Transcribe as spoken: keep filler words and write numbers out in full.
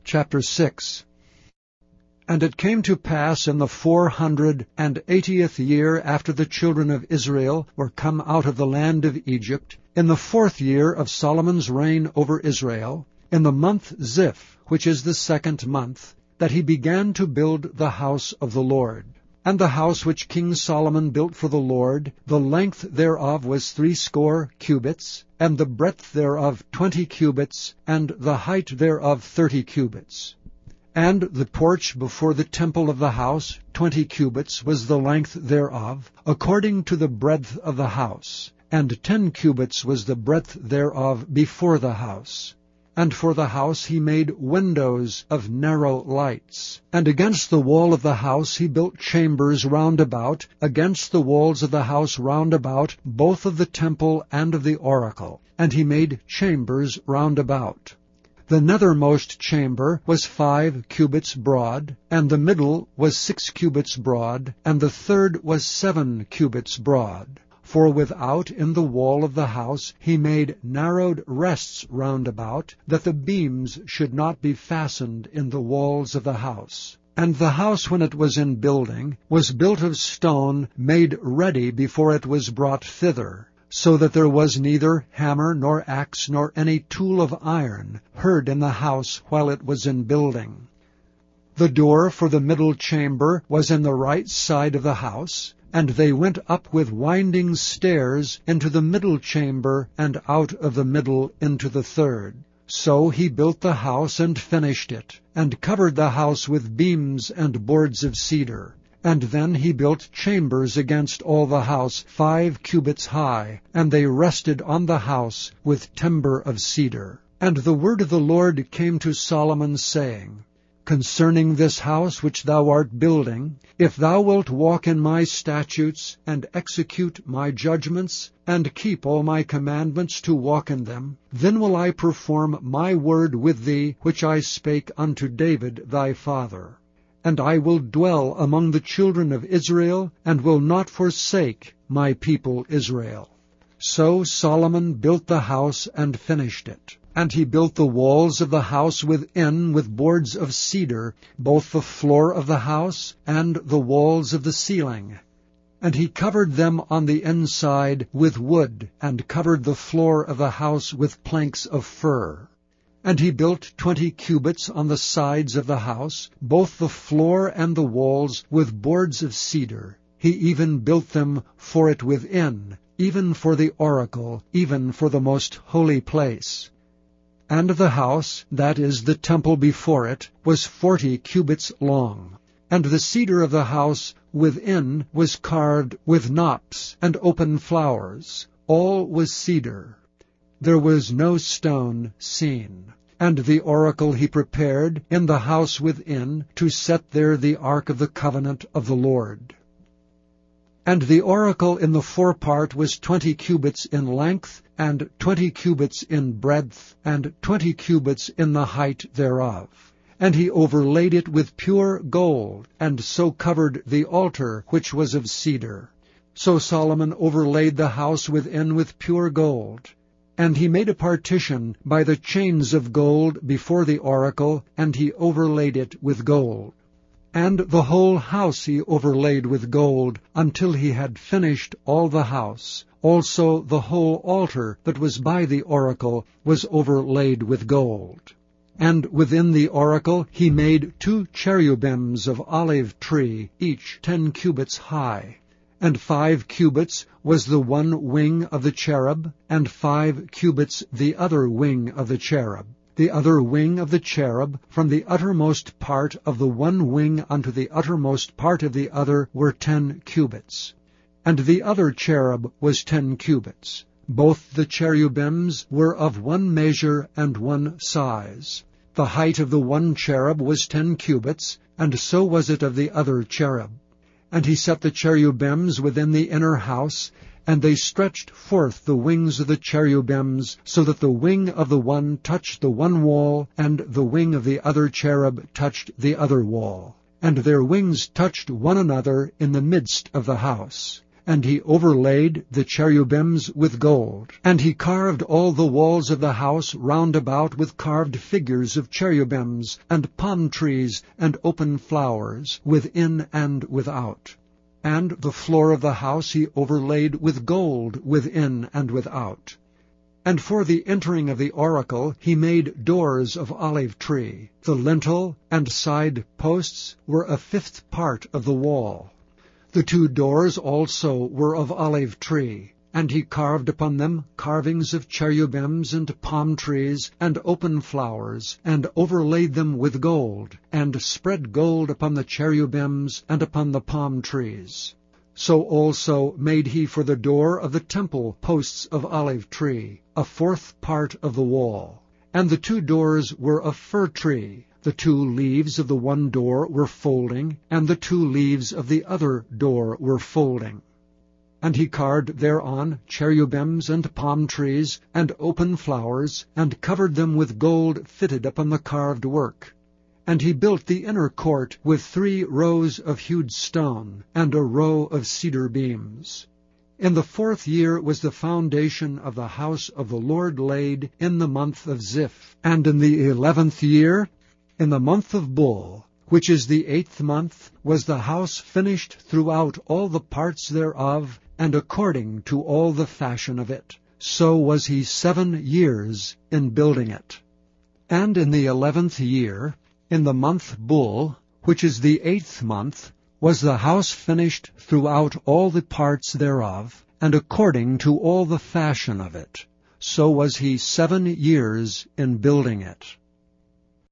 Chapter six. And it came to pass in the four hundred and eightieth year after the children of Israel were come out of the land of Egypt, in the fourth year of Solomon's reign over Israel, in the month Ziph, which is the second month, that he began to build the house of the Lord. And the house which King Solomon built for the Lord, the length thereof was threescore cubits, and the breadth thereof twenty cubits, and the height thereof thirty cubits. And the porch before the temple of the house, twenty cubits, was the length thereof, according to the breadth of the house, and ten cubits was the breadth thereof before the house. And for the house he made windows of narrow lights. And against the wall of the house he built chambers round about, against the walls of the house round about, both of the temple and of the oracle. And he made chambers round about. The nethermost chamber was five cubits broad, and the middle was six cubits broad, and the third was seven cubits broad. For without in the wall of the house he made narrowed rests round about, that the beams should not be fastened in the walls of the house. And the house, when it was in building, was built of stone made ready before it was brought thither, so that there was neither hammer nor axe nor any tool of iron heard in the house while it was in building. The door for the middle chamber was in the right side of the house, and they went up with winding stairs into the middle chamber, and out of the middle into the third. So he built the house and finished it, and covered the house with beams and boards of cedar. And then he built chambers against all the house, five cubits high, and they rested on the house with timber of cedar. And the word of the Lord came to Solomon, saying, Concerning this house which thou art building, if thou wilt walk in my statutes, and execute my judgments, and keep all my commandments to walk in them, then will I perform my word with thee, which I spake unto David thy father. And I will dwell among the children of Israel, and will not forsake my people Israel. So Solomon built the house and finished it. And he built the walls of the house within with boards of cedar, both the floor of the house and the walls of the ceiling. And he covered them on the inside with wood, and covered the floor of the house with planks of fir. And he built twenty cubits on the sides of the house, both the floor and the walls with boards of cedar. He even built them for it within, even for the oracle, even for the most holy place. And the house, that is, the temple before it, was forty cubits long. And the cedar of the house within was carved with knops and open flowers. All was cedar. There was no stone seen. And the oracle he prepared in the house within, to set there the ark of the covenant of the Lord. And the oracle in the forepart was twenty cubits in length, and twenty cubits in breadth, and twenty cubits in the height thereof. And he overlaid it with pure gold, and so covered the altar which was of cedar. So Solomon overlaid the house within with pure gold. And he made a partition by the chains of gold before the oracle, and he overlaid it with gold. And the whole house he overlaid with gold, until he had finished all the house. Also the whole altar that was by the oracle was overlaid with gold. And within the oracle he made two cherubims of olive tree, each ten cubits high. And five cubits was the one wing of the cherub, and five cubits the other wing of the cherub. The other wing of the cherub, from the uttermost part of the one wing unto the uttermost part of the other, were ten cubits. And the other cherub was ten cubits. Both the cherubims were of one measure and one size. The height of the one cherub was ten cubits, and so was it of the other cherub. And he set the cherubims within the inner house, and they stretched forth the wings of the cherubims, so that the wing of the one touched the one wall, and the wing of the other cherub touched the other wall. And their wings touched one another in the midst of the house. and he overlaid the cherubims with gold. And he carved all the walls of the house round about with carved figures of cherubims, and palm trees, and open flowers, within and without. And the floor of the house he overlaid with gold within and without. And for the entering of the oracle he made doors of olive tree. The lintel and side posts were a fifth part of the wall. The two doors also were of olive tree, and he carved upon them carvings of cherubims and palm trees and open flowers, and overlaid them with gold, and spread gold upon the cherubims and upon the palm trees. So also made he for the door of the temple posts of olive tree, a fourth part of the wall. And the two doors were of fir tree. The two leaves of the one door were folding, and the two leaves of the other door were folding. And he carved thereon cherubims and palm trees and open flowers, and covered them with gold fitted upon the carved work. And he built the inner court with three rows of hewed stone, and a row of cedar beams. In the fourth year was the foundation of the house of the Lord laid in the month of Ziph. And in the eleventh year, in the month of Bul, which is the eighth month, was the house finished throughout all the parts thereof, and according to all the fashion of it. So was he seven years in building it. And in the eleventh year, in the month Bul, which is the eighth month, was the house finished throughout all the parts thereof, and according to all the fashion of it. So was he seven years in building it.